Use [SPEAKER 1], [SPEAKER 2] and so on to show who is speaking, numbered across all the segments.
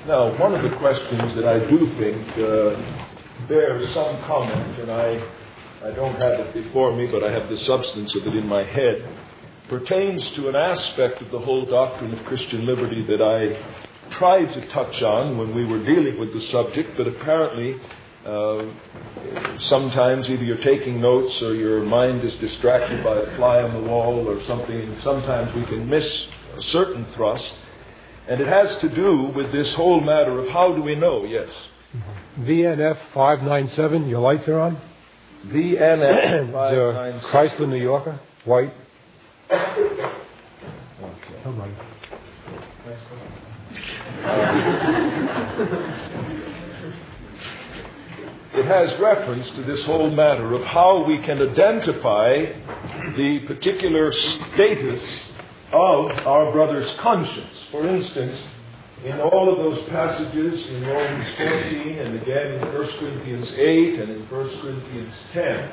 [SPEAKER 1] Now, one of the questions that I do think bears some comment, and I don't have it before me, but I have the substance of it in my head, pertains to an aspect of the whole doctrine of Christian liberty that I tried to touch on when we were dealing with the subject, but apparently sometimes either you're taking notes or your mind is distracted by a fly on the wall or something, and sometimes we can miss a certain thrust. And it has to do with this whole matter of how do we know, yes.
[SPEAKER 2] VNF 597, your lights are on?
[SPEAKER 1] VNF 597.
[SPEAKER 2] Chrysler New Yorker, white.
[SPEAKER 1] Okay.
[SPEAKER 2] Come on.
[SPEAKER 1] It has reference to this whole matter of how we can identify the particular status of our brother's conscience. For instance, in all of those passages in Romans 14 and again in 1 Corinthians 8 and in 1 Corinthians 10,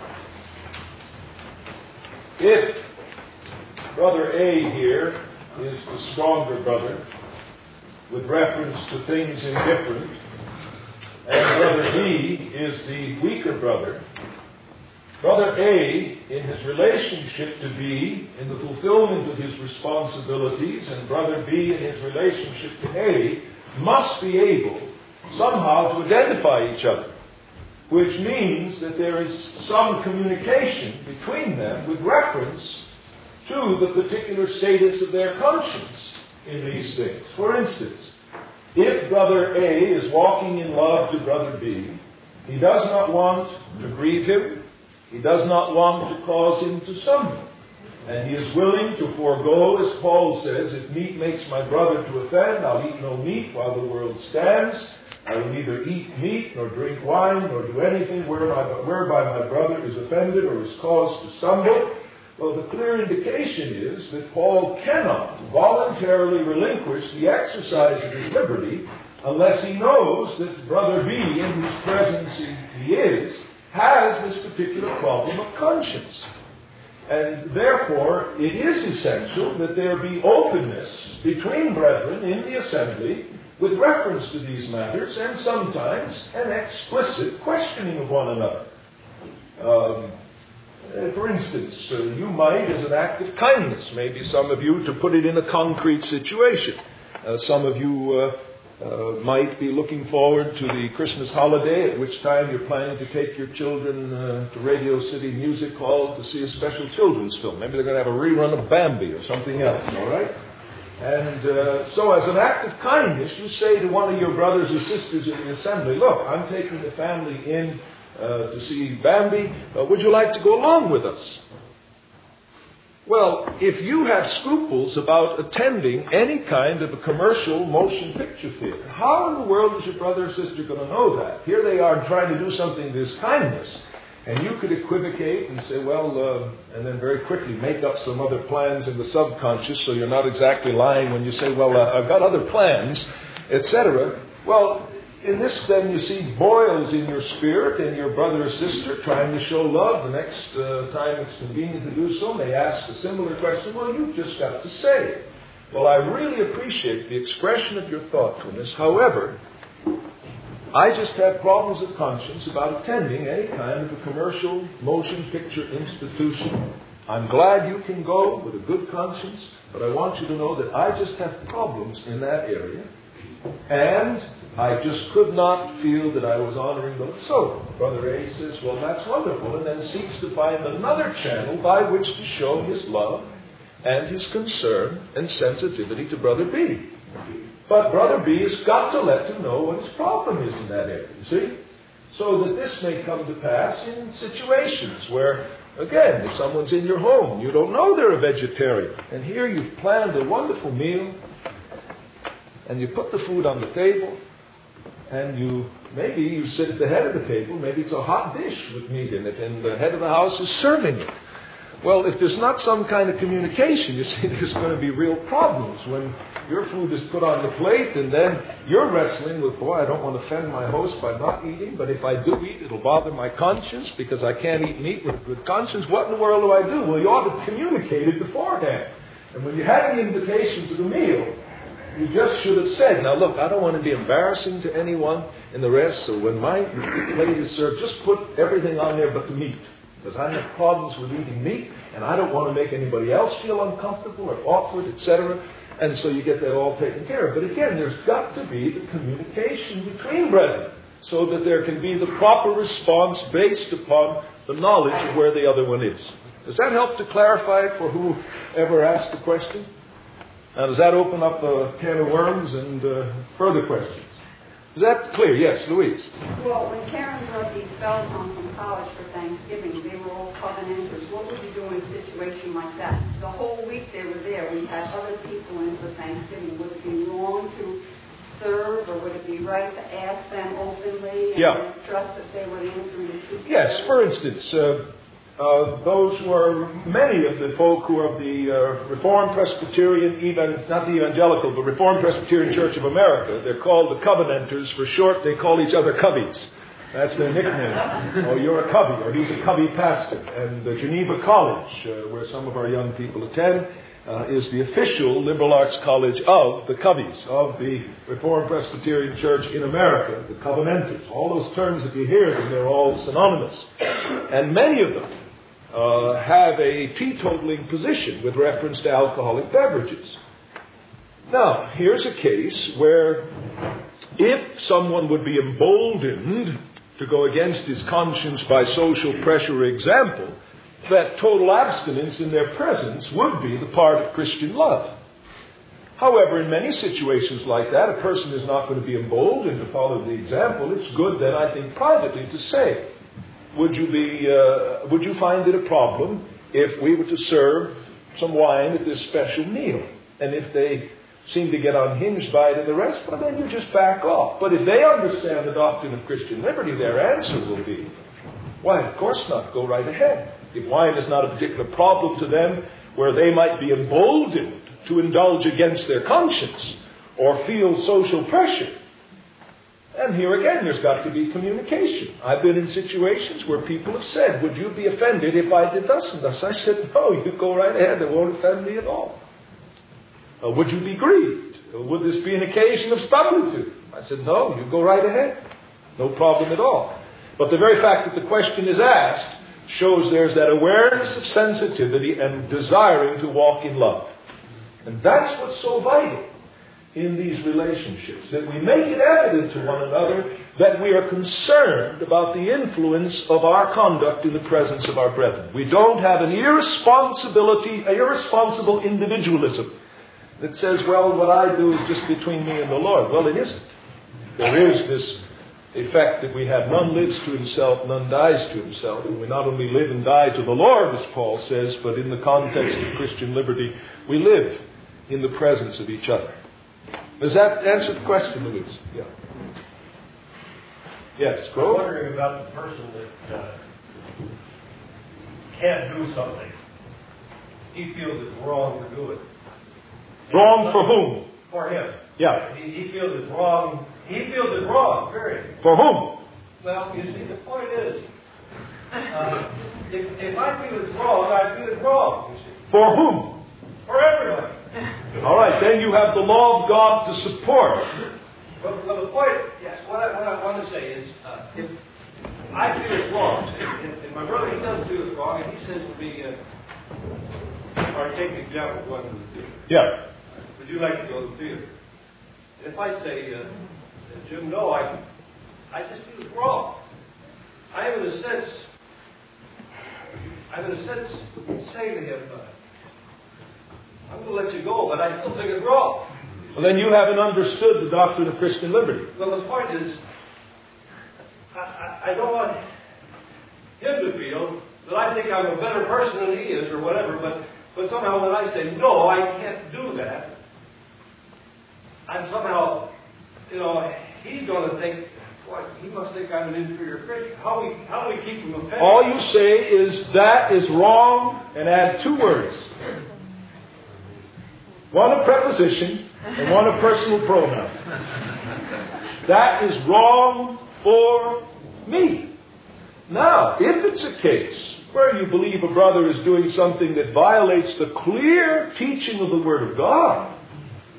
[SPEAKER 1] if Brother A here is the stronger brother with reference to things indifferent, and Brother B is the weaker brother, Brother A, in his relationship to B, in the fulfillment of his responsibilities, and Brother B, in his relationship to A, must be able somehow to identify each other, which means that there is some communication between them with reference to the particular status of their conscience in these things. For instance, if Brother A is walking in love to Brother B, he does not want to grieve him, he does not want to cause him to stumble. And he is willing to forego, as Paul says, if meat makes my brother to offend, I'll eat no meat while the world stands. I will neither eat meat, nor drink wine, nor do anything whereby my brother is offended or is caused to stumble. Well, the clear indication is that Paul cannot voluntarily relinquish the exercise of his liberty unless he knows that Brother B, in whose presence he is, has this particular problem of conscience. And therefore, it is essential that there be openness between brethren in the assembly with reference to these matters, and sometimes an explicit questioning of one another. For instance, you might, as an act of kindness, maybe some of you, to put it in a concrete situation, some of you might be looking forward to the Christmas holiday, at which time you're planning to take your children to Radio City Music Hall to see a special children's film. Maybe they're going to have a rerun of Bambi or something else, all right? And so as an act of kindness, you say to one of your brothers or sisters in the assembly, look, I'm taking the family in to see Bambi. Would you like to go along with us? Well, if you have scruples about attending any kind of a commercial motion picture theater, how in the world is your brother or sister going to know that? Here they are trying to do something this kindness, and you could equivocate and say, well, and then very quickly make up some other plans in the subconscious so you're not exactly lying when you say, well, I've got other plans, etc. Well, in this, then, you see boils in your spirit, and your brother or sister trying to show love. The next time it's convenient to do so, may ask a similar question. Well, you've just got to say. Well, I really appreciate the expression of your thoughtfulness. However, I just have problems of conscience about attending any kind of a commercial motion picture institution. I'm glad you can go with a good conscience, but I want you to know that I just have problems in that area. And I just could not feel that I was honoring them. So Brother A says, well, that's wonderful, and then seeks to find another channel by which to show his love and his concern and sensitivity to Brother B. But Brother B has got to let him know what his problem is in that area, you see? So that this may come to pass in situations where, again, if someone's in your home, you don't know they're a vegetarian, and here you've planned a wonderful meal, and you put the food on the table, and maybe you sit at the head of the table, maybe it's a hot dish with meat in it, and the head of the house is serving it. Well, if there's not some kind of communication, you see, there's going to be real problems when your food is put on the plate, and then you're wrestling with, boy, I don't want to offend my host by not eating, but if I do eat, it'll bother my conscience because I can't eat meat with a good conscience. What in the world do I do? Well, you ought to communicate it beforehand. And when you had the invitation to the meal, You just should have said, now look, I don't want to be embarrassing to anyone and the rest, so when my plate is served, just put everything on there but the meat. Because I have problems with eating meat, and I don't want to make anybody else feel uncomfortable or awkward, etc. And so you get that all taken care of. But again, there's got to be the communication between brethren, so that there can be the proper response based upon the knowledge of where the other one is. Does that help to clarify it for whoever asked the question? Now, does that open up a can of worms and further questions? Is that clear? Yes, Louise.
[SPEAKER 3] Well, when Karen brought these fellows home from college for Thanksgiving, they were all covenanters. What would you do in a situation like that? The whole week they were there. We had other people in for Thanksgiving. Would it be wrong to serve, or would it be right to ask them openly and trust that they would answer the truth?
[SPEAKER 1] Yes, for instance, those who are, many of the folk who are of the Reformed Presbyterian, not the Evangelical, but Reformed Presbyterian Church of America, they're called the Covenanters. For short, they call each other Cubbies. That's their nickname. Oh, you're a Cubby, or he's a Cubby pastor. And Geneva College, where some of our young people attend, is the official liberal arts college of the Cubbies, of the Reformed Presbyterian Church in America, the Covenanters. All those terms, if you hear them, they're all synonymous. And many of them have a teetotaling position with reference to alcoholic beverages. Now, here's a case where if someone would be emboldened to go against his conscience by social pressure or example, that total abstinence in their presence would be the part of Christian love. However, in many situations like that, a person is not going to be emboldened to follow the example. It's good then, I think, privately to say, would you find it a problem if we were to serve some wine at this special meal? And if they seem to get unhinged by it and the rest, well, then you just back off. But if they understand the doctrine of Christian liberty, their answer will be, why, of course not, go right ahead. If wine is not a particular problem to them, where they might be emboldened to indulge against their conscience or feel social pressure. And here again, there's got to be communication. I've been in situations where people have said, would you be offended if I did thus and thus? I said, no, you go right ahead. It won't offend me at all. Would you be grieved? Would this be an occasion of stumbling to you? I said, no, you go right ahead. No problem at all. But the very fact that the question is asked shows there's that awareness of sensitivity and desiring to walk in love. And that's what's so vital in these relationships, that we make it evident to one another that we are concerned about the influence of our conduct in the presence of our brethren. We don't have an irresponsible individualism that says, well, what I do is just between me and the Lord. Well, it isn't. There is this effect that we have none lives to himself, none dies to himself. And we not only live and die to the Lord, as Paul says, but in the context of Christian liberty, we live in the presence of each other. Does that answer the question, Louise? Yeah. Yes, go.
[SPEAKER 4] I'm wondering about the person that can't do something. He feels it's wrong to do it.
[SPEAKER 1] Wrong for whom?
[SPEAKER 4] For him.
[SPEAKER 1] Yeah.
[SPEAKER 4] He feels it's wrong. He feels it's wrong, period.
[SPEAKER 1] For whom?
[SPEAKER 4] Well, you see, the point is, if I feel it's wrong, I feel it's wrong. You see.
[SPEAKER 1] For whom?
[SPEAKER 4] For everybody.
[SPEAKER 1] All right, then you have the law of God to support.
[SPEAKER 4] Well, the point, yes, what I want to say is, if I feel it's wrong, if my brother, he doesn't feel it's wrong, and he says to me, or take the example of going to the theater.
[SPEAKER 1] Yeah.
[SPEAKER 4] Would you like to go to the theater? If I say, Jim, no, I just feel it's wrong. I'm in a sense saying to him, I'm going to let you go, but I still think it's wrong.
[SPEAKER 1] Well, then you haven't understood the doctrine of Christian liberty.
[SPEAKER 4] Well, the point is, I don't want him to feel that I think I'm a better person than he is, or whatever, but somehow when I say, no, I can't do that, I'm somehow, he's going to think, boy, he must think I'm an inferior Christian. How do we keep him offended?
[SPEAKER 1] All you say is, that is wrong, and add two words. One a preposition, and one a personal pronoun. That is wrong for me. Now, if it's a case where you believe a brother is doing something that violates the clear teaching of the Word of God,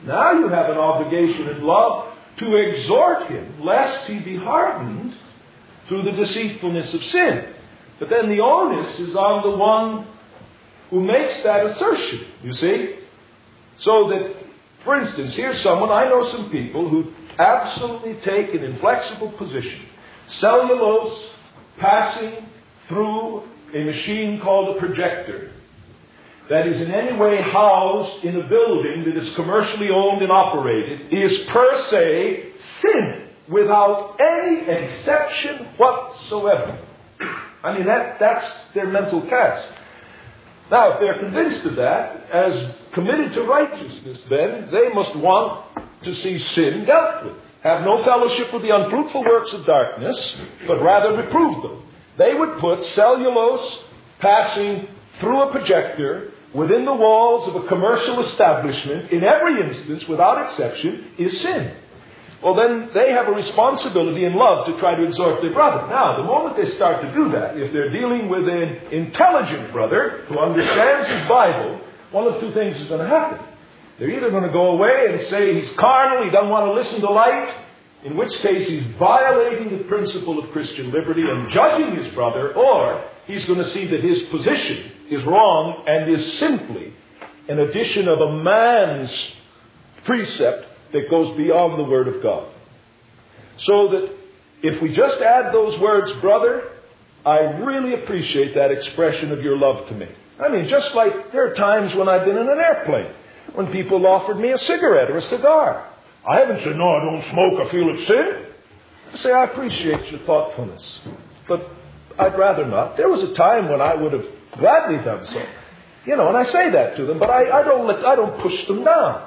[SPEAKER 1] Now you have an obligation in love to exhort him, lest he be hardened through the deceitfulness of sin. But then the onus is on the one who makes that assertion, you see. So that, for instance, here's someone, I know some people who absolutely take an inflexible position. Cellulose passing through a machine called a projector that is in any way housed in a building that is commercially owned and operated is per se sin without any exception whatsoever. I mean, that's their mental cast. Now, if they're convinced of that, as committed to righteousness, then they must want to see sin dealt with. Have no fellowship with the unfruitful works of darkness, but rather reprove them. They would put cellulose passing through a projector within the walls of a commercial establishment, in every instance, without exception, is sin. Well, then they have a responsibility in love to try to exhort their brother. Now, the moment they start to do that, if they're dealing with an intelligent brother who understands his Bible, one of two things is going to happen. They're either going to go away and say he's carnal, he doesn't want to listen to light, in which case he's violating the principle of Christian liberty and judging his brother, or he's going to see that his position is wrong and is simply an addition of a man's precept that goes beyond the Word of God. So that if we just add those words, brother, I really appreciate that expression of your love to me. I mean, just like there are times when I've been in an airplane, when people offered me a cigarette or a cigar. I haven't said, no, I don't smoke, I feel it's sin. I say, I appreciate your thoughtfulness, but I'd rather not. There was a time when I would have gladly done so. You know, and I say that to them, but I don't push them down.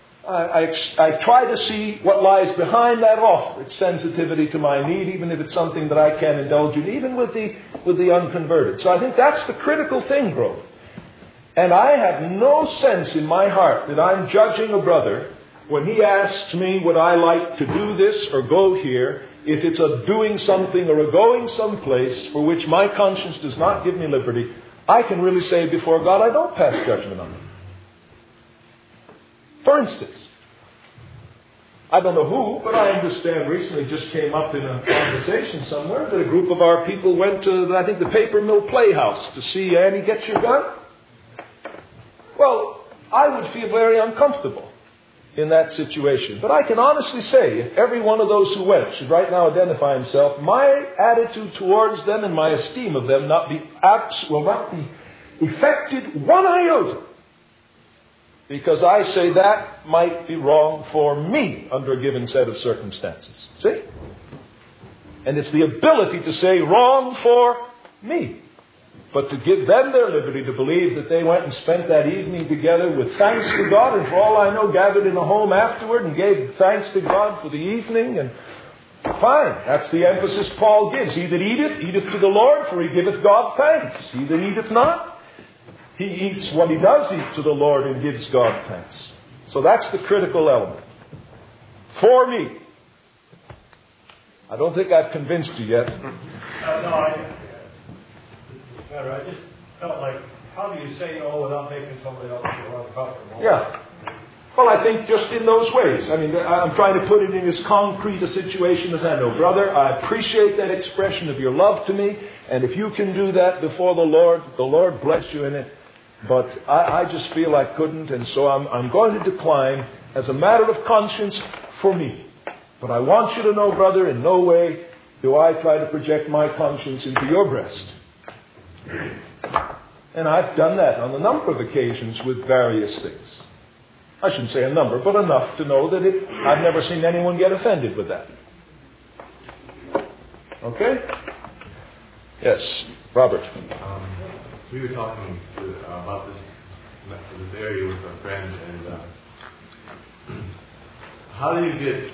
[SPEAKER 1] I try to see what lies behind that offer. It's sensitivity to my need, even if it's something that I can indulge in, even with the unconverted. So I think that's the critical thing, bro. And I have no sense in my heart that I'm judging a brother when he asks me would I like to do this or go here, if it's a doing something or a going someplace for which my conscience does not give me liberty. I can really say before God, I don't pass judgment on them. For instance, I don't know who, but I understand recently just came up in a conversation somewhere that a group of our people went to, I think, the Paper Mill Playhouse to see Annie Get Your Gun. Well, I would feel very uncomfortable in that situation. But I can honestly say, if every one of those who went should right now identify himself, my attitude towards them and my esteem of them will not be affected one iota. Because I say that might be wrong for me under a given set of circumstances. See? And it's the ability to say wrong for me. But to give them their liberty to believe that they went and spent that evening together with thanks to God, and for all I know, gathered in a home afterward and gave thanks to God for the evening, and fine. That's the emphasis Paul gives. He that eateth, eateth to the Lord, for he giveth God thanks. He that eateth not, he eats what he does eat to the Lord and gives God thanks. So that's the critical element. For me. I don't think I've convinced you yet.
[SPEAKER 4] I just felt like, how do you say no without making somebody else feel uncomfortable?
[SPEAKER 1] Yeah. Well, I think just in those ways. I mean, I'm trying to put it in as concrete a situation as I know. Brother, I appreciate that expression of your love to me, and if you can do that before the Lord bless you in it. But I just feel I couldn't, and so I'm going to decline as a matter of conscience for me. But I want you to know, brother, in no way do I try to project my conscience into your breast. And I've done that on a number of occasions with various things. I shouldn't say a number, but enough to know that I've never seen anyone get offended with that. Okay? Yes, Robert.
[SPEAKER 5] We were talking about this area with our friend, and how do you get?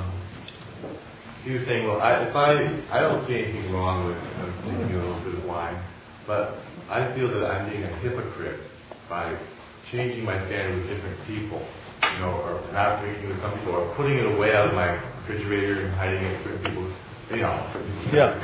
[SPEAKER 5] He was saying, well, I don't see anything wrong with drinking a little bit of wine, but I feel that I'm being a hypocrite by changing my standard with different people, or not drinking with some people, or putting it away out of my refrigerator and hiding it with people,
[SPEAKER 1] Yeah.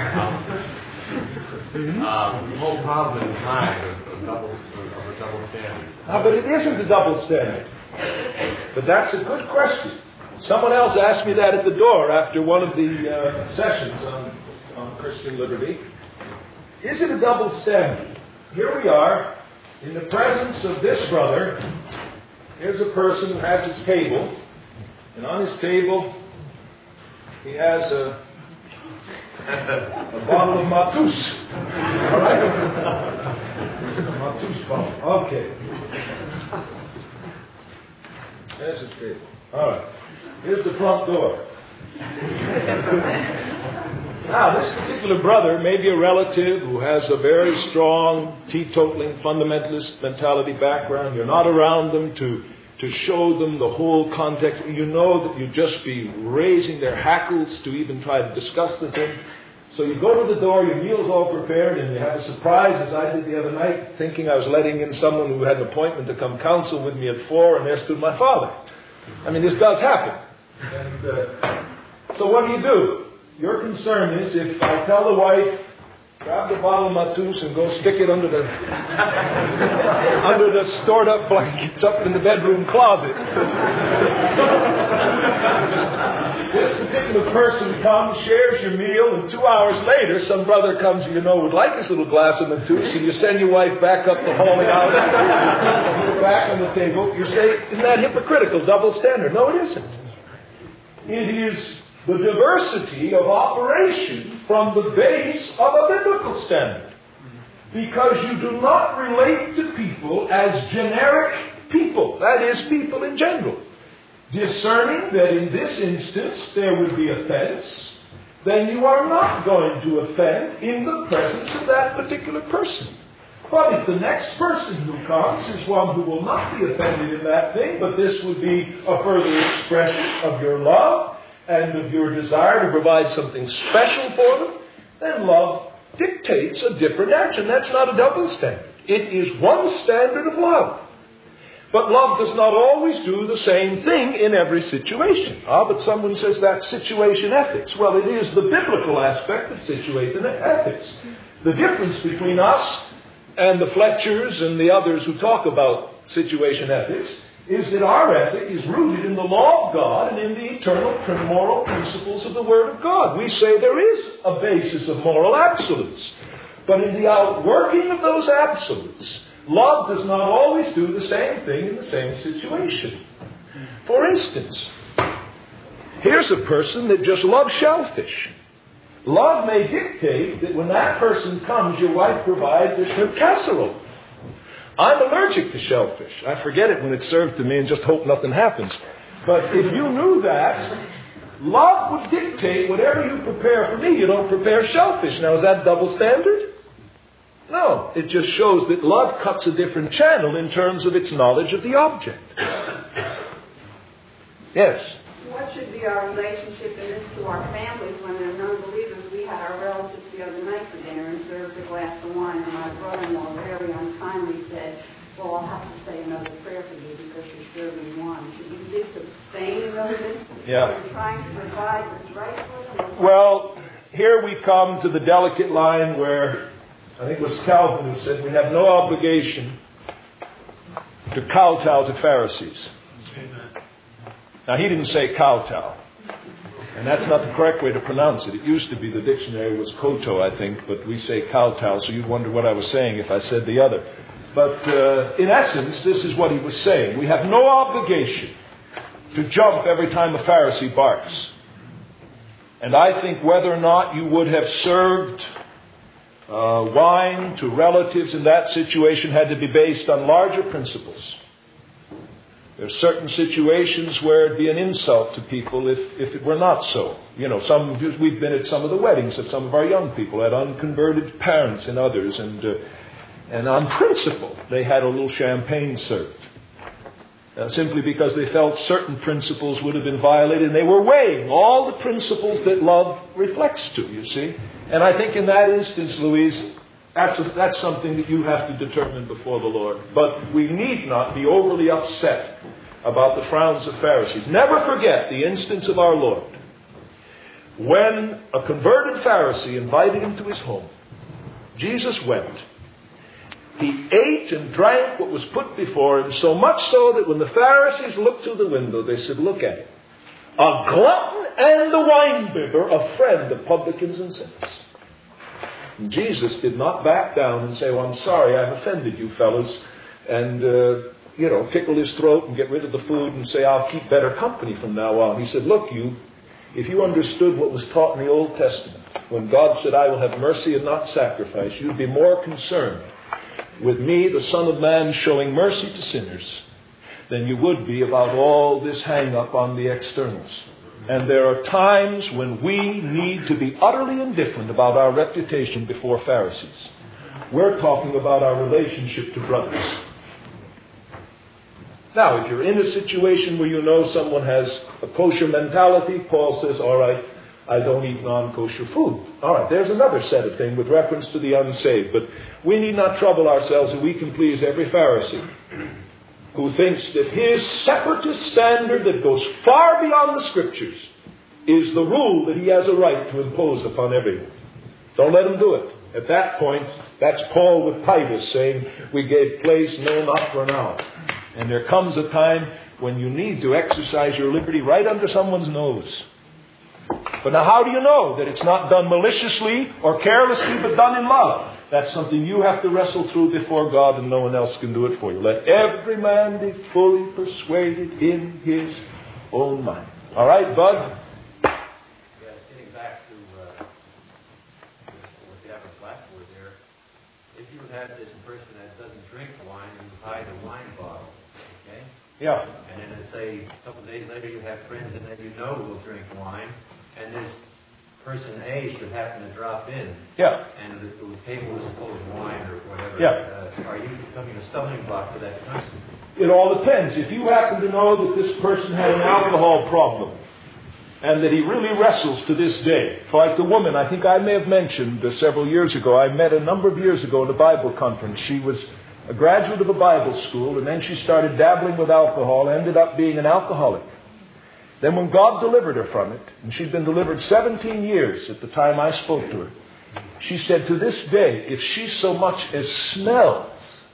[SPEAKER 5] The whole problem in time of a double standard.
[SPEAKER 1] But it isn't a double standard. But that's a good question. Someone else asked me that at the door after one of the sessions on Christian liberty. Is it a double standard? Here we are in the presence of this brother. Here's a person who has his table, and on his table he has a bottle of Matus. All right? Matus bottle. Okay. There's his table. All right. Here's the front door. Now, this particular brother may be a relative who has a very strong teetotaling fundamentalist mentality background. You're not around them to show them the whole context. You know that you'd just be raising their hackles to even try to discuss the thing. So you go to the door, your meal's all prepared, and you have a surprise, as I did the other night, thinking I was letting in someone who had an appointment to come counsel with me at 4, and there stood my father. I mean, this does happen. And so what do? Your concern is if I tell the wife, grab the bottle of Matus and go stick it under the stored up blankets up in the bedroom closet. This particular person comes, shares your meal, and 2 hours later some brother comes would like his little glass of Matus, and you send your wife back up the hallway out, back on the table. You say, isn't that hypocritical, double standard? No, it isn't. It is the diversity of operation from the base of a biblical standard. Because you do not relate to people as generic people, that is, people in general. Discerning that in this instance there would be offense, then you are not going to offend in the presence of that particular person. But if the next person who comes is one who will not be offended in that thing, but this would be a further expression of your love and of your desire to provide something special for them, then love dictates a different action. That's not a double standard. It is one standard of love. But love does not always do the same thing in every situation. But someone says that's situation ethics. Well, it is the biblical aspect of situation ethics. The difference between us and the Fletchers and the others who talk about situation ethics is that our ethic is rooted in the law of God and in the eternal moral principles of the Word of God. We say there is a basis of moral absolutes. But in the outworking of those absolutes, love does not always do the same thing in the same situation. For instance, here's a person that just loves shellfish. Love may dictate that when that person comes, your wife provides a shrimp casserole. I'm allergic to shellfish. I forget it when it's served to me and just hope nothing happens. But if you knew that, love would dictate whatever you prepare for me. You don't prepare shellfish. Now, is that double standard? No. It just shows that love cuts a different channel in terms of its knowledge of the object. Yes?
[SPEAKER 3] What should be our relationship in this to our families when they're non-believers? We had our relatives the other night for dinner and served a glass of wine, and my brother-in-law very unkindly said, well, I'll have to say another prayer for you because you're serving wine. Should we just abstain in those instances?
[SPEAKER 1] Yeah.
[SPEAKER 3] We're trying to provide what's right for them?
[SPEAKER 1] Well, here we come to the delicate line where I think it was Calvin who said we have no obligation to kowtow to Pharisees. Now, he didn't say kowtow. And that's not the correct way to pronounce it. It used to be the dictionary was koto, I think, but we say kowtow, so you'd wonder what I was saying if I said the other. But in essence, this is what he was saying. We have no obligation to jump every time a Pharisee barks. And I think whether or not you would have served wine to relatives in that situation had to be based on larger principles. There are certain situations where it'd be an insult to people if it were not so. We've been at some of the weddings of some of our young people, had unconverted parents and others, and on principle they had a little champagne served. Simply because they felt certain principles would have been violated, and they were weighing all the principles that love reflects to, you see. And I think in that instance, Louise, that's something that you have to determine before the Lord. But we need not be overly upset about the frowns of Pharisees. Never forget the instance of our Lord. When a converted Pharisee invited him to his home, Jesus went. He ate and drank what was put before him, so much so that when the Pharisees looked through the window, they said, look at him. A glutton and a winebibber, a friend of publicans and sinners. And Jesus did not back down and say, well, I'm sorry, I've offended you fellas, and, tickle his throat and get rid of the food and say, I'll keep better company from now on. He said, look, if you understood what was taught in the Old Testament, when God said, I will have mercy and not sacrifice, you'd be more concerned with me, the Son of Man, showing mercy to sinners than you would be about all this hang-up on the externals. And there are times when we need to be utterly indifferent about our reputation before Pharisees. We're talking about our relationship to brothers. Now, if you're in a situation where you know someone has a kosher mentality, Paul says, all right, I don't eat non-kosher food. All right, there's another set of things with reference to the unsaved. But we need not trouble ourselves that we can please every Pharisee who thinks that his separatist standard that goes far beyond the Scriptures is the rule that he has a right to impose upon everyone. Don't let him do it. At that point, that's Paul with Titus saying, we gave place, no, not for an hour. And there comes a time when you need to exercise your liberty right under someone's nose. But now how do you know that it's not done maliciously or carelessly, but done in love? That's something you have to wrestle through before God, and no one else can do it for you. Let every man be fully persuaded in his own mind. All right, Bud?
[SPEAKER 6] Yes, getting back to what the upper blackboard there, if you would have this person that doesn't drink wine and you hide a wine bottle, okay?
[SPEAKER 1] Yeah.
[SPEAKER 6] And then say a couple of days later you have friends and then you know will drink wine, and this person A should happen to drop in.
[SPEAKER 1] Yeah.
[SPEAKER 6] And the table is full of wine or whatever.
[SPEAKER 1] Yeah.
[SPEAKER 6] Are you becoming a stumbling block for that person?
[SPEAKER 1] It all depends. If you happen to know that this person had an alcohol problem and that he really wrestles to this day, like the woman I think I may have mentioned several years ago, I met a number of years ago at a Bible conference. She was a graduate of a Bible school, and then she started dabbling with alcohol, ended up being an alcoholic. Then when God delivered her from it, and she'd been delivered 17 years at the time I spoke to her, she said to this day, if she so much as smells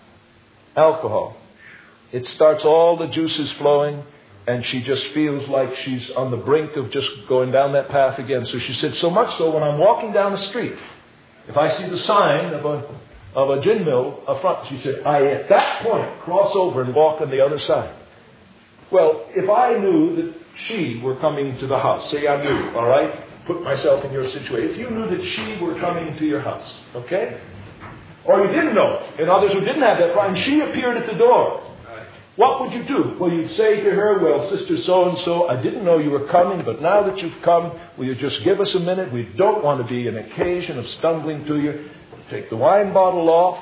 [SPEAKER 1] alcohol, it starts all the juices flowing, and she just feels like she's on the brink of just going down that path again. So she said, so much so when I'm walking down the street, if I see the sign of a gin mill up front, she said, I at that point cross over and walk on the other side. Well, if I knew that she were coming to the house, say I'm you, all right? Put myself in your situation. If you knew that she were coming to your house, okay? Or you didn't know, and others who didn't have that problem, she appeared at the door. What would you do? Well, you'd say to her, well, Sister so-and-so, I didn't know you were coming, but now that you've come, will you just give us a minute? We don't want to be an occasion of stumbling to you. Take the wine bottle off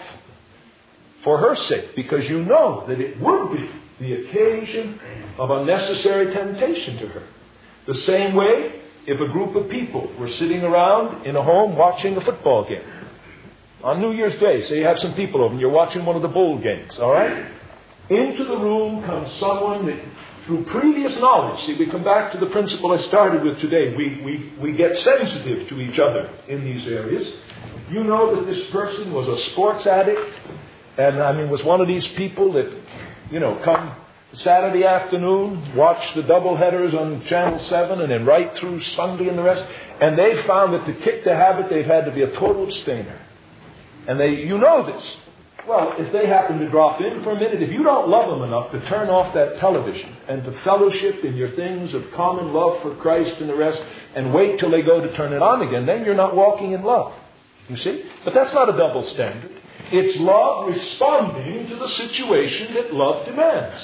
[SPEAKER 1] for her sake, because you know that it would be the occasion of unnecessary temptation to her. The same way, if a group of people were sitting around in a home watching a football game. On New Year's Day, say you have some people over and you're watching one of the bowl games, all right? Into the room comes someone that, through previous knowledge, see, we come back to the principle I started with today. We get sensitive to each other in these areas. You know that this person was a sports addict, and was one of these people that, come Saturday afternoon, watch the double headers on Channel 7, and then right through Sunday and the rest, and they found that to kick the habit, they've had to be a total abstainer. And you know this. Well, if they happen to drop in for a minute, if you don't love them enough to turn off that television and to fellowship in your things of common love for Christ and the rest, and wait till they go to turn it on again, then you're not walking in love. You see? But that's not a double standard. It's love responding to the situation that love demands.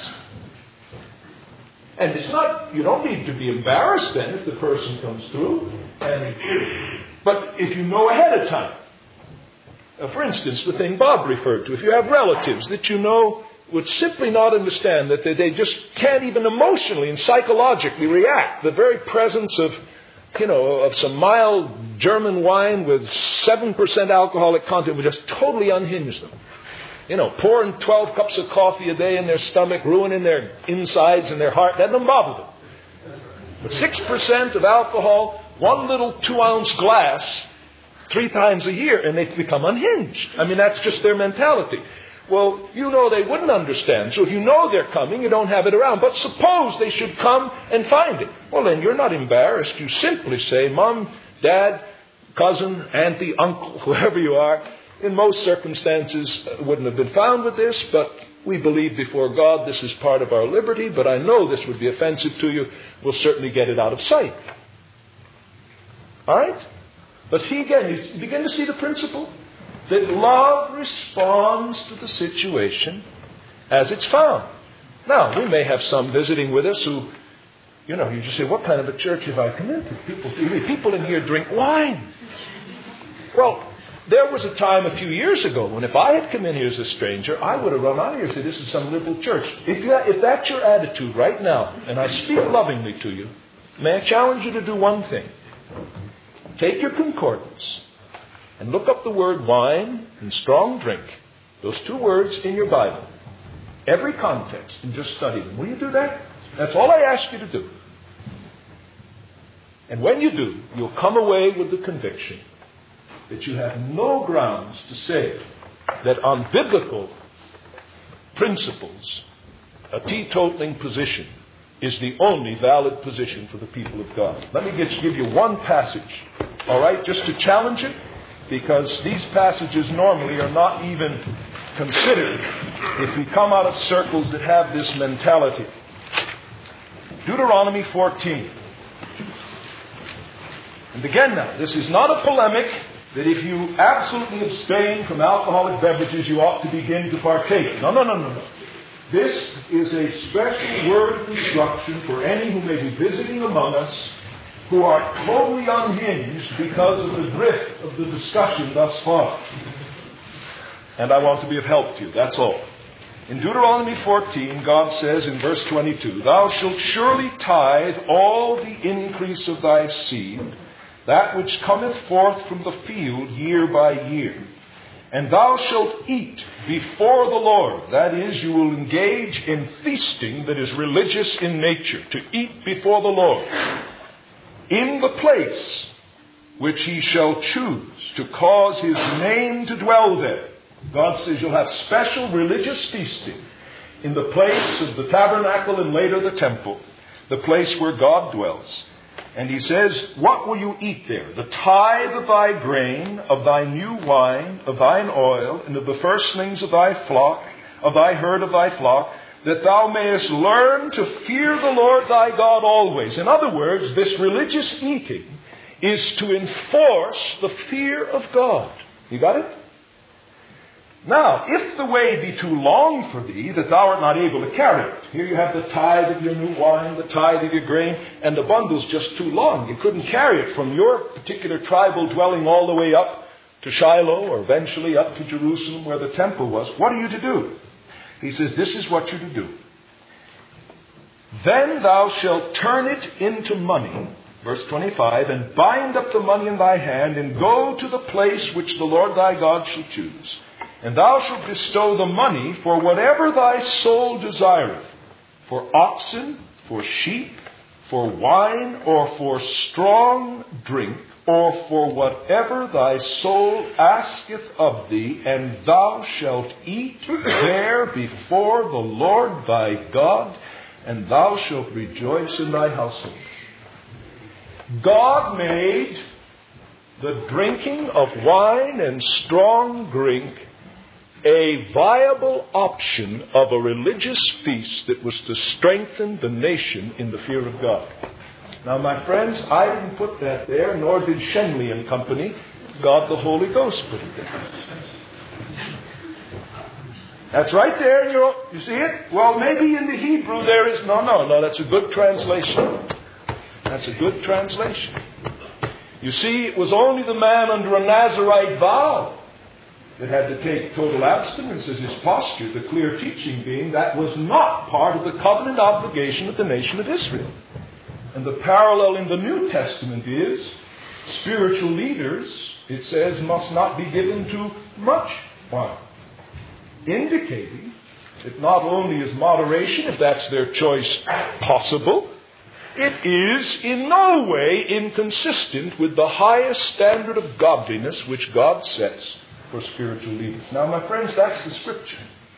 [SPEAKER 1] And it's not, you don't need to be embarrassed then if the person comes through. But if you know ahead of time, for instance, the thing Bob referred to, if you have relatives that you know would simply not understand, that they just can't even emotionally and psychologically react, the very presence of some mild German wine with 7% alcoholic content would just totally unhinge them. Pouring 12 cups of coffee a day in their stomach, ruining their insides and their heart, that doesn't bother them. But 6% of alcohol, one little 2-ounce glass, 3 times a year, and they become unhinged. That's just their mentality. Well, you know they wouldn't understand. So if you know they're coming, you don't have it around. But suppose they should come and find it. Well, then you're not embarrassed. You simply say, Mom, Dad, cousin, auntie, uncle, whoever you are, in most circumstances wouldn't have been found with this, but we believe before God this is part of our liberty, but I know this would be offensive to you. We'll certainly get it out of sight. All right? But see again, you begin to see the principle? That love responds to the situation as it's found. Now, we may have some visiting with us who, you just say, what kind of a church have I come into? People in here drink wine. Well, there was a time a few years ago when if I had come in here as a stranger, I would have run out of here and said, this is some liberal church. If that's your attitude right now, and I speak lovingly to you, may I challenge you to do one thing. Take your concordance and look up the word wine and strong drink, those two words in your Bible, every context, and just study them. Will you do that? That's all I ask you to do. And when you do, you'll come away with the conviction that you have no grounds to say that on biblical principles, a teetotaling position is the only valid position for the people of God. Let me just give you one passage, all right, just to challenge it, because these passages normally are not even considered if we come out of circles that have this mentality. Deuteronomy 14. And again now, this is not a polemic that if you absolutely abstain from alcoholic beverages, you ought to begin to partake. No. This is a special word of instruction for any who may be visiting among us who are totally unhinged because of the drift of the discussion thus far. And I want to be of help to you, that's all. In Deuteronomy 14, God says in verse 22, Thou shalt surely tithe all the increase of thy seed, that which cometh forth from the field year by year. And thou shalt eat before the Lord. That is, you will engage in feasting that is religious in nature, to eat before the Lord, in the place which he shall choose to cause his name to dwell there. God says you'll have special religious feasting in the place of the tabernacle and later the temple, the place where God dwells. And he says, what will you eat there? The tithe of thy grain, of thy new wine, of thine oil, and of the firstlings of thy flock, of thy herd of thy flock, that thou mayest learn to fear the Lord thy God always. In other words, this religious eating is to enforce the fear of God. You got it? Now, if the way be too long for thee, that thou art not able to carry it. Here you have the tithe of your new wine, the tithe of your grain, and the bundle's just too long. You couldn't carry it from your particular tribal dwelling all the way up to Shiloh, or eventually up to Jerusalem where the temple was. What are you to do? He says, this is what you're to do. Then thou shalt turn it into money, verse 25, and bind up the money in thy hand, and go to the place which the Lord thy God shall choose. And thou shalt bestow the money for whatever thy soul desireth, for oxen, for sheep, for wine, or for strong drink, or for whatever thy soul asketh of thee, and thou shalt eat there before the Lord thy God, and thou shalt rejoice in thy household. God made the drinking of wine and strong drink a viable option of a religious feast that was to strengthen the nation in the fear of God. Now, my friends, I didn't put that there, nor did Shenley and Company. God the Holy Ghost put it there. That's right there. You see it? Well, maybe in the Hebrew there is... No, that's a good translation. That's a good translation. You see, it was only the man under a Nazirite vow that had to take total abstinence as his posture, the clear teaching being that was not part of the covenant obligation of the nation of Israel. And the parallel in the New Testament is spiritual leaders, it says, must not be given to much wine, indicating that not only is moderation, if that's their choice, possible, it is in no way inconsistent with the highest standard of godliness which God sets for spiritual leaders. Now, my friends, that's the Scripture.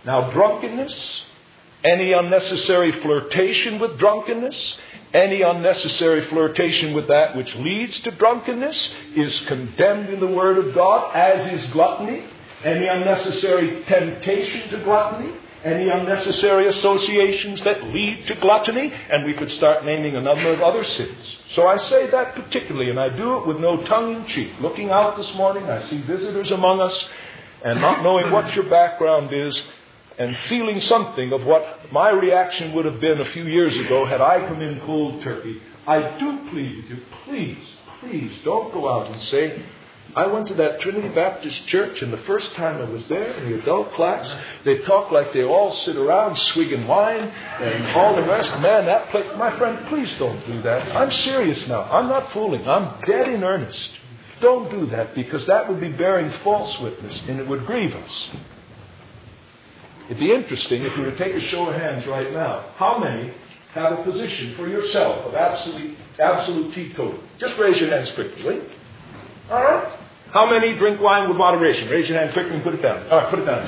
[SPEAKER 1] Now, drunkenness, any unnecessary flirtation with drunkenness, any unnecessary flirtation with that which leads to drunkenness is condemned in the Word of God, as is gluttony. Any unnecessary temptation to gluttony, any unnecessary associations that lead to gluttony, and we could start naming a number of other sins. So I say that particularly, and I do it with no tongue-in-cheek. Looking out this morning, I see visitors among us, and not knowing what your background is, and feeling something of what my reaction would have been a few years ago had I come in cold turkey. I do plead with you, please don't go out and say, I went to that Trinity Baptist Church, and the first time I was there in the adult class, they talk like they all sit around swigging wine and all the rest. Man, that place, my friend, please don't do that. I'm serious now. I'm not fooling. I'm dead in earnest. Don't do that, because that would be bearing false witness, and it would grieve us. It'd be interesting if you were to take a show of hands right now. How many have a position for yourself of absolute teetotal? Just raise your hands quickly, will you? All right. How many drink wine with moderation? Raise your hand quickly and put it down. All right, put it down.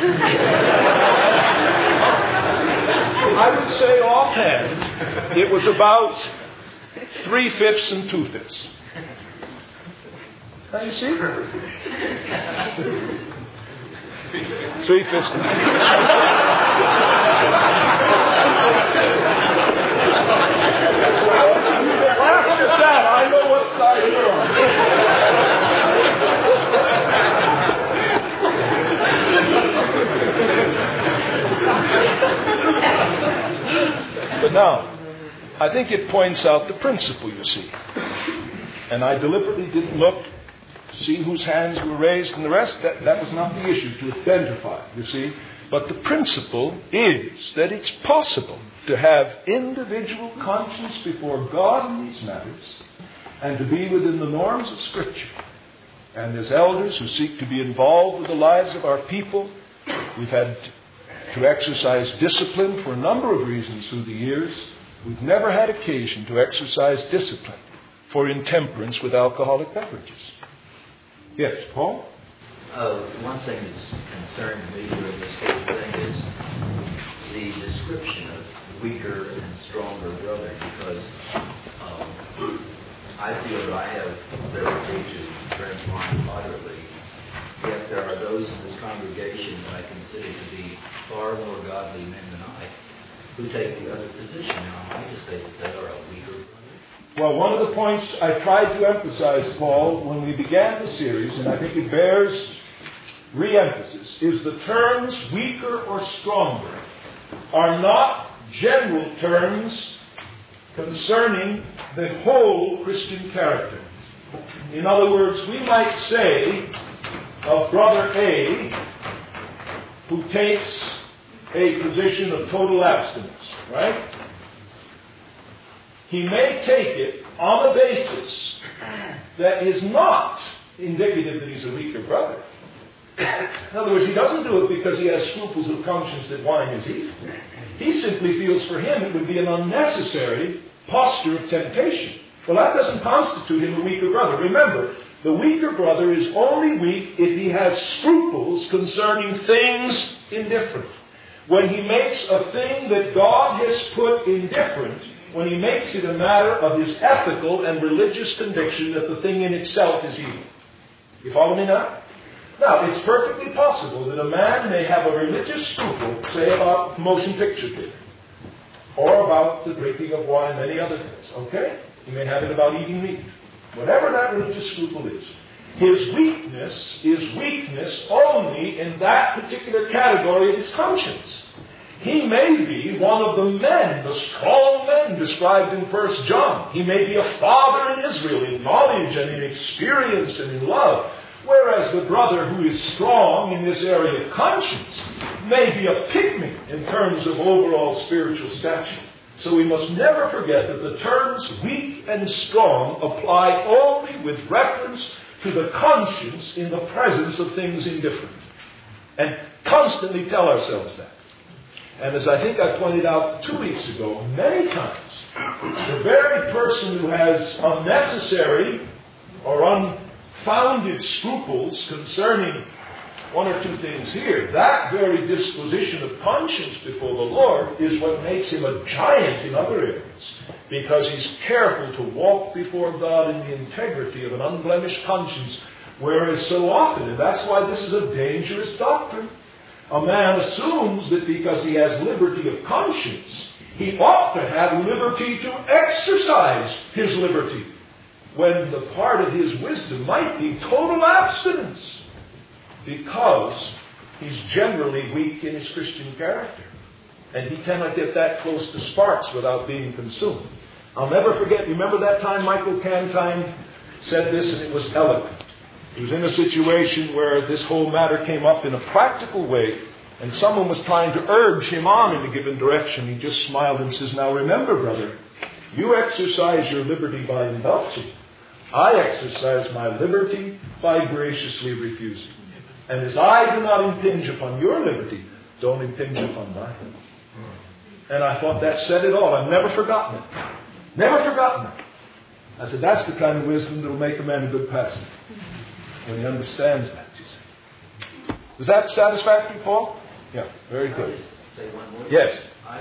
[SPEAKER 1] I would say offhand, it was about 3/5 and 2/5. Now you see? 3/5. Laugh at that. I know what side you're on. But now, I think it points out the principle, you see. And I deliberately didn't look to see whose hands were raised and the rest. That was not the issue to identify, you see. But the principle is that it's possible to have individual conscience before God in these matters and to be within the norms of Scripture. And as elders who seek to be involved with the lives of our people, we've had to exercise discipline for a number of reasons through the years. We've never had occasion to exercise discipline for intemperance with alcoholic beverages. Yes, Paul?
[SPEAKER 7] One thing that's concerned me during this whole thing is the description of weaker and stronger brother, because I feel that I have the ability to drink wine moderately, yet there are those in this congregation that I consider to be far more godly men than I, who take the other position. Now, I just say that they are a weaker brother.
[SPEAKER 1] Well, one of the points I tried to emphasize, Paul, when we began the series, and I think it bears re-emphasis, is the terms weaker or stronger are not general terms concerning the whole Christian character. In other words, we might say of Brother A, who takes a position of total abstinence, right? He may take it on a basis that is not indicative that he's a weaker brother. In other words, he doesn't do it because he has scruples of conscience that wine is evil. He simply feels for him it would be an unnecessary posture of temptation. Well, that doesn't constitute him a weaker brother. Remember, the weaker brother is only weak if he has scruples concerning things indifferent. When he makes a thing that God has put indifferent, when he makes it a matter of his ethical and religious conviction that the thing in itself is evil. You follow me now? Now, it's perfectly possible that a man may have a religious scruple, say about motion picture theater, or about the drinking of wine, many other things, okay? He may have it about eating meat. Whatever that religious scruple is. His weakness is weakness only in that particular category of his conscience. He may be one of the men, the strong men described in 1 John. He may be a father in Israel in knowledge and in experience and in love. Whereas the brother who is strong in this area of conscience may be a pygmy in terms of overall spiritual stature. So we must never forget that the terms weak and strong apply only with reference to the conscience in the presence of things indifferent. And constantly tell ourselves that. And as I think I pointed out 2 weeks ago, many times, the very person who has unnecessary or unfounded scruples concerning one or two things here. That very disposition of conscience before the Lord is what makes him a giant in other areas, because he's careful to walk before God in the integrity of an unblemished conscience, whereas so often, and that's why this is a dangerous doctrine, a man assumes that because he has liberty of conscience, he ought to have liberty to exercise his liberty, when the part of his wisdom might be total abstinence, because he's generally weak in his Christian character. And he cannot get that close to sparks without being consumed. I'll never forget, remember that time Michael Cantine said this, and it was eloquent. He was in a situation where this whole matter came up in a practical way, and someone was trying to urge him on in a given direction. He just smiled and says, "Now remember, brother, you exercise your liberty by indulging. I exercise my liberty by graciously refusing. And as I do not impinge upon your liberty, don't impinge upon mine." And I thought that said it all. I've never forgotten it. Never forgotten it. I said, that's the kind of wisdom that will make a man a good pastor, when he understands that, you see. Was that satisfactory, Paul? Yeah, very good.
[SPEAKER 7] Say one more.
[SPEAKER 1] Yes.
[SPEAKER 7] I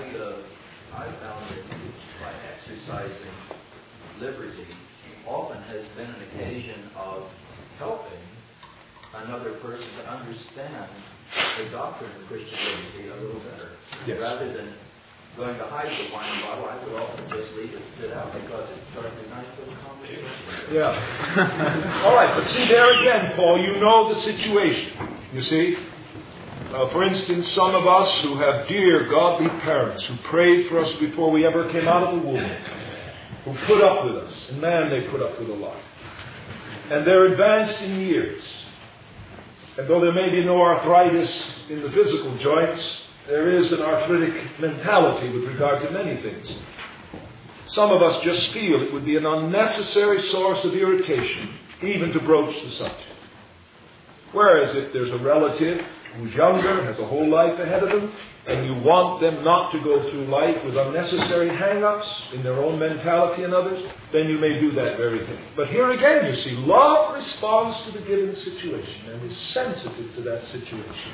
[SPEAKER 7] found that by exercising liberty often has been an occasion of helping another person to understand the doctrine of Christian liberty a little better.
[SPEAKER 1] Yes.
[SPEAKER 7] Rather than going to hide the wine bottle, I would often just leave it sit out because it starts a nice little conversation.
[SPEAKER 1] Yeah. All right, but see there again, Paul, you know the situation. You see? For instance, some of us who have dear, godly parents who prayed for us before we ever came out of the womb, who put up with us. And man, they put up with a lot. And they're advanced in years. And though there may be no arthritis in the physical joints, there is an arthritic mentality with regard to many things. Some of us just feel it would be an unnecessary source of irritation even to broach the subject. Whereas if there's a relative who's younger, has a whole life ahead of them, and you want them not to go through life with unnecessary hang-ups in their own mentality and others, then you may do that very thing. But here again, you see, love responds to the given situation and is sensitive to that situation.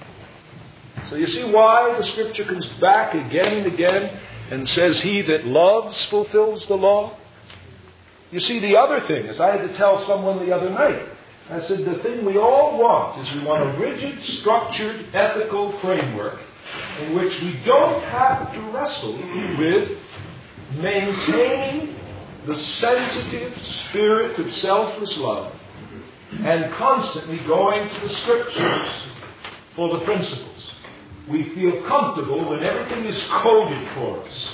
[SPEAKER 1] So you see why the Scripture comes back again and again and says, he that loves fulfills the law? You see, the other thing is, I had to tell someone the other night, I said, the thing we all want is we want a rigid, structured, ethical framework in which we don't have to wrestle with maintaining the sensitive spirit of selfless love and constantly going to the Scriptures for the principles. We feel comfortable when everything is coded for us.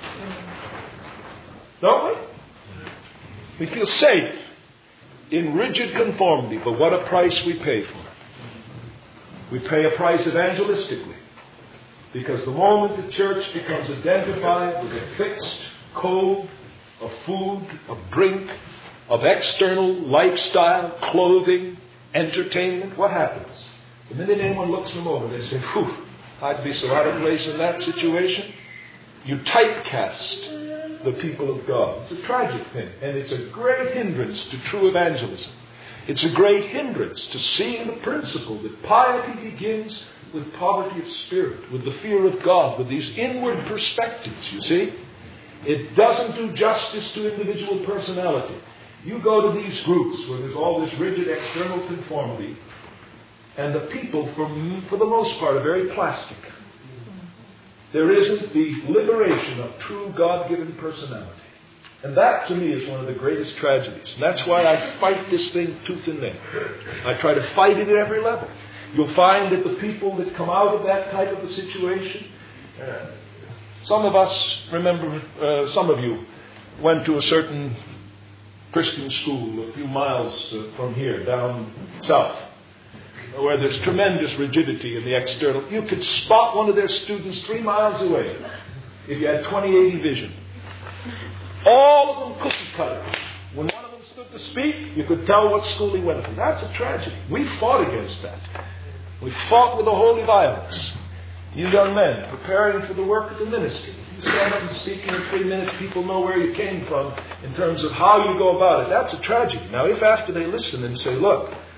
[SPEAKER 1] Don't we? We feel safe in rigid conformity, but what a price we pay for it. We pay a price evangelistically, because the moment the church becomes identified with a fixed code of food, of drink, of external lifestyle, clothing, entertainment, what happens? The minute anyone looks them over, they say, whew, I'd be so out of place in that situation. You typecast the people of God. It's a tragic thing, and it's a great hindrance to true evangelism. It's a great hindrance to seeing the principle that piety begins with poverty of spirit, with the fear of God, with these inward perspectives, you see. It doesn't do justice to individual personality. You go to these groups where there's all this rigid external conformity, and the people, for the most part, are very plastic. There isn't the liberation of true God-given personality. And that, to me, is one of the greatest tragedies. And that's why I fight this thing tooth and nail. I try to fight it at every level. You'll find that the people that come out of that type of a situation, some of us, remember, some of you went to a certain Christian school a few miles from here, down south, where there's tremendous rigidity in the external. You could spot one of their students 3 miles away if you had 20/80 vision. All of them cookie cutters. When one of them stood to speak, you could tell what school he went to. That's a tragedy. We fought against that. We fought with a holy violence. You young men preparing for the work of the ministry. You stand up and speak in 3 minutes, people know where you came from in terms of how you go about it. That's a tragedy. Now, if after they listen and say, look,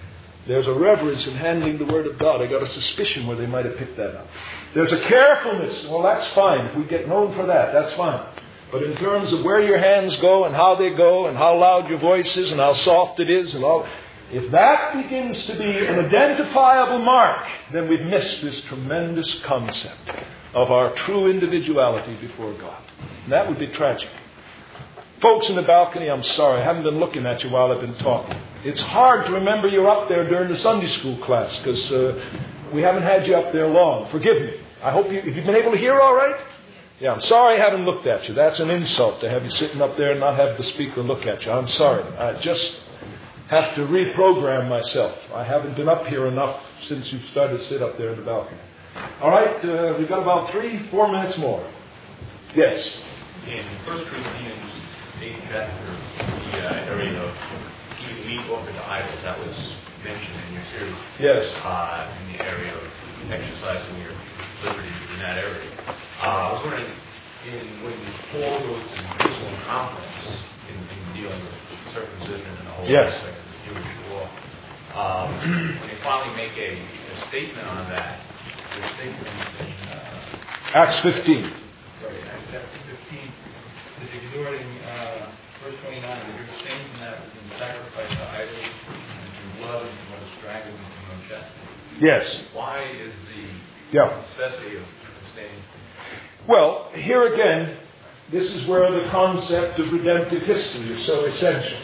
[SPEAKER 1] There's a reverence in handling the Word of God. I got a suspicion where they might have picked that up. There's a carefulness. Well, that's fine. If we get known for that, that's fine. But in terms of where your hands go and how they go and how loud your voice is and how soft it is and all, if that begins to be an identifiable mark, then we've missed this tremendous concept of our true individuality before God. And that would be tragic. Folks in the balcony, I'm sorry, I haven't been looking at you while I've been talking. It's hard to remember you're up there during the Sunday school class because we haven't had you up there long. Forgive me. I hope you've been able to hear all right? Yeah, I'm sorry I haven't looked at you. That's an insult to have you sitting up there and not have the speaker look at you. I'm sorry. I just have to reprogram myself. I haven't been up here enough since you started to sit up there in the balcony. All right, we've got about 3-4 minutes more. Yes?
[SPEAKER 5] In 1 Corinthians 8 chapter, the area of eating meat offered to idols, that was mentioned in your series.
[SPEAKER 1] Yes.
[SPEAKER 5] In the area of exercising your liberty in that area. I was wondering, when Paul goes to the Jerusalem conference in dealing with circumcision and the whole aspect of the Jewish law, when they finally make a statement on that, the statement in
[SPEAKER 1] Acts 15.
[SPEAKER 8] Sorry, Acts chapter 15 is exhorting, verse 29, that you're abstaining from that which is sacrificed to idols, and from blood, and from what is strangled, and from unchastity.
[SPEAKER 1] Yes.
[SPEAKER 5] Why is the necessity of abstaining?
[SPEAKER 1] Well, here again, this is where the concept of redemptive history is so essential.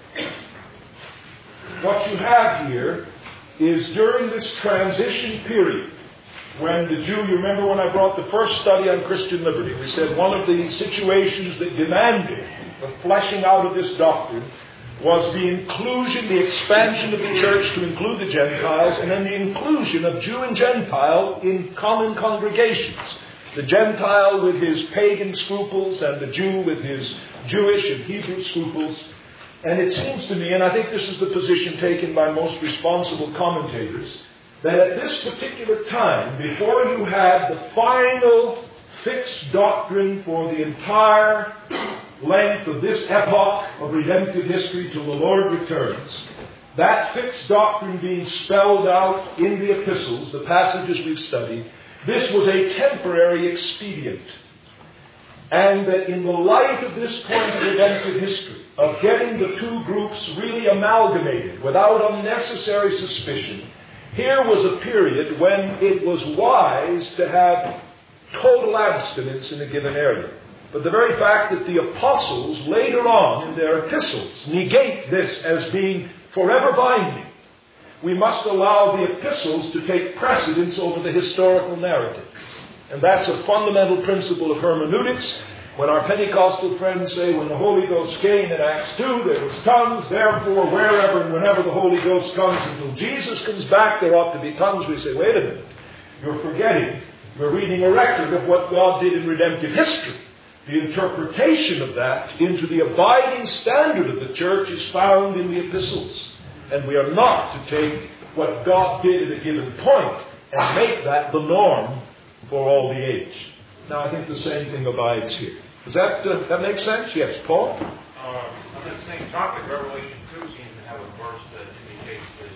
[SPEAKER 1] What you have here is during this transition period, when the Jew, you remember when I brought the first study on Christian liberty, we said one of the situations that demanded the fleshing out of this doctrine was the inclusion, the expansion of the church to include the Gentiles, and then the inclusion of Jew and Gentile in common congregations. The Gentile with his pagan scruples and the Jew with his Jewish and Hebrew scruples. And it seems to me, and I think this is the position taken by most responsible commentators, that at this particular time, before you had the final fixed doctrine for the entire length of this epoch of redemptive history till the Lord returns, that fixed doctrine being spelled out in the epistles, the passages we've studied, this was a temporary expedient. And that in the light of this point of redemptive history, of getting the two groups really amalgamated without unnecessary suspicion, here was a period when it was wise to have total abstinence in a given area. But the very fact that the apostles later on in their epistles negate this as being forever binding, we must allow the epistles to take precedence over the historical narrative. And that's a fundamental principle of hermeneutics. When our Pentecostal friends say, when the Holy Ghost came in Acts 2, there was tongues, therefore, wherever and whenever the Holy Ghost comes, until Jesus comes back, there ought to be tongues. We say, wait a minute, you're forgetting. We're reading a record of what God did in redemptive history. The interpretation of that into the abiding standard of the church is found in the epistles. And we are not to take what God did at a given point and make that the norm for all the age. Now, I think the same thing abides here. Does that make sense? Yes, Paul?
[SPEAKER 8] On that same topic, Revelation 2 seems to have a verse that indicates that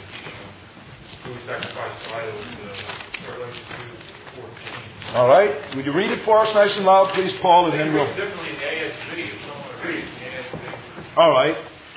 [SPEAKER 8] the food sacrifice to idols, Revelation 2:14.
[SPEAKER 1] All right. Would you read it for us nice and loud, please, Paul? And then we'll...
[SPEAKER 8] Differently in the ASV, if someone reads the ASV.
[SPEAKER 1] All right.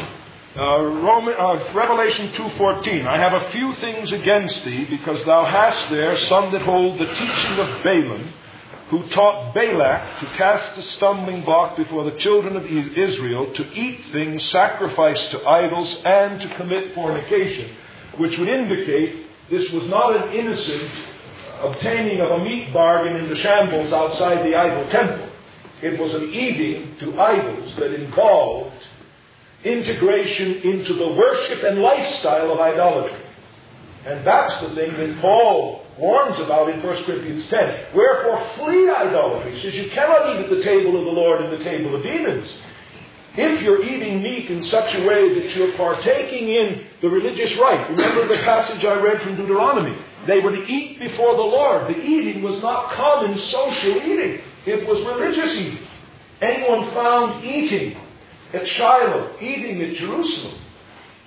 [SPEAKER 1] Revelation 2:14. I have a few things against thee, because thou hast there some that hold the teaching of Balaam, who taught Balak to cast a stumbling block before the children of Israel, to eat things sacrificed to idols, and to commit fornication, which would indicate this was not an innocent obtaining of a meat bargain in the shambles outside the idol temple. It was an eating to idols that involved integration into the worship and lifestyle of idolatry. And that's the thing that Paul warns about in 1 Corinthians 10. Wherefore flee idolatry. He says you cannot eat at the table of the Lord and the table of demons. If you're eating meat in such a way that you're partaking in the religious rite. Remember the passage I read from Deuteronomy. They were to eat before the Lord. The eating was not common social eating. It was religious eating. Anyone found eating at Shiloh, eating at Jerusalem,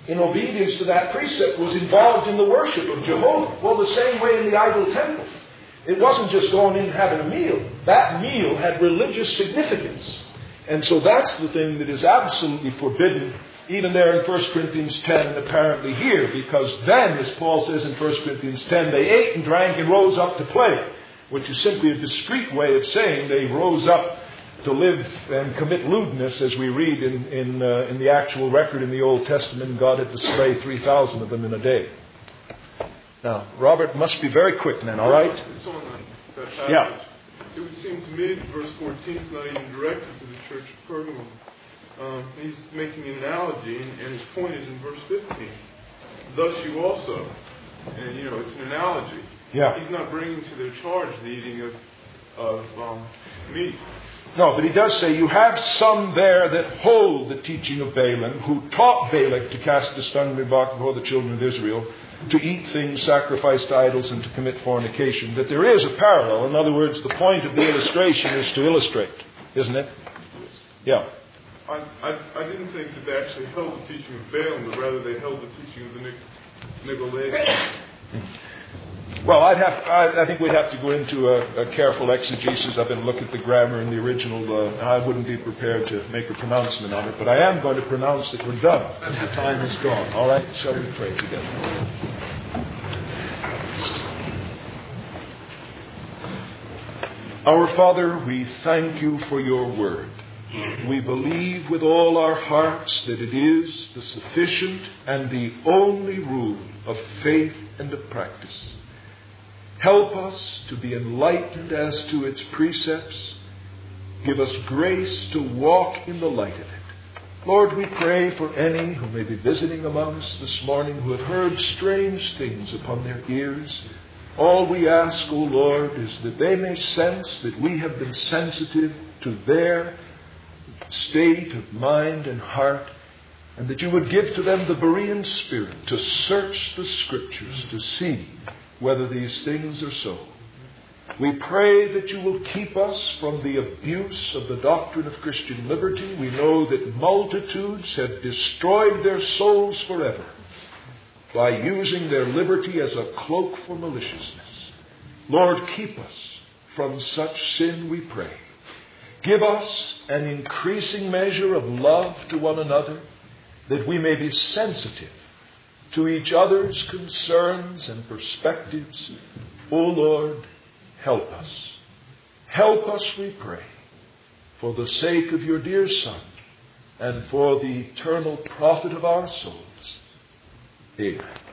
[SPEAKER 1] in obedience to that precept, was involved in the worship of Jehovah. Well, the same way in the idol temple. It wasn't just going in and having a meal. That meal had religious significance. And so that's the thing that is absolutely forbidden, even there in 1 Corinthians 10 and apparently here, because then, as Paul says in 1 Corinthians 10, they ate and drank and rose up to play, which is simply a discreet way of saying they rose up to live and commit lewdness, as we read in the actual record in the Old Testament. God had to slay 3,000 of them in a day. Now, Robert must be very quick then, all right?
[SPEAKER 9] It's on that passage.
[SPEAKER 1] Yeah.
[SPEAKER 9] It would seem to me that verse 14 is not even directed to the church of Pergamum. He's making an analogy, and his point is in verse 15. Thus you also. And, it's an analogy.
[SPEAKER 1] Yeah.
[SPEAKER 9] He's not bringing to their charge the eating of meat.
[SPEAKER 1] No, but he does say, you have some there that hold the teaching of Balaam, who taught Balak to cast a stumbling block before the children of Israel, to eat things sacrificed to idols, and to commit fornication. That there is a parallel. In other words, the point of the illustration is to illustrate, isn't it? Yeah.
[SPEAKER 9] I didn't think that they actually held the teaching of Balaam, but rather they held the teaching of the Nicolaitans.
[SPEAKER 1] Well, I think we'd have to go into a careful exegesis of it and look at the grammar in the original. I wouldn't be prepared to make a pronouncement on it, but I am going to pronounce that we're done. The time is gone. All right? Shall we pray together? Our Father, we thank you for your word. We believe with all our hearts that it is the sufficient and the only rule of faith and of practice. Help us to be enlightened as to its precepts. Give us grace to walk in the light of it. Lord, we pray for any who may be visiting among us this morning who have heard strange things upon their ears. All we ask, O Lord, is that they may sense that we have been sensitive to their state of mind and heart, and that you would give to them the Berean spirit to search the Scriptures to see whether these things are so. We pray that you will keep us from the abuse of the doctrine of Christian liberty. We know that multitudes have destroyed their souls forever by using their liberty as a cloak for maliciousness. Lord, keep us from such sin, we pray. Give us an increasing measure of love to one another, that we may be sensitive to each other's concerns and perspectives. O Lord, help us. Help us, we pray, for the sake of your dear Son and for the eternal profit of our souls. Amen.